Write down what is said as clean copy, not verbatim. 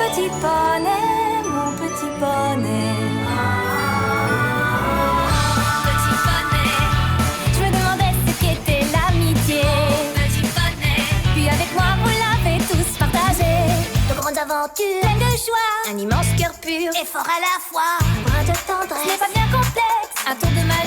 petit poney, mon petit poney. Petit poney, je me demandais ce qu'était l'amitié. Petit poney, puis avec moi vous l'avez tous partagé. De grandes aventures, pleines de joie, un immense cœur pur et fort à la fois. Un brin de tendresse, ce n'est pas bien complexe, un tour de magie.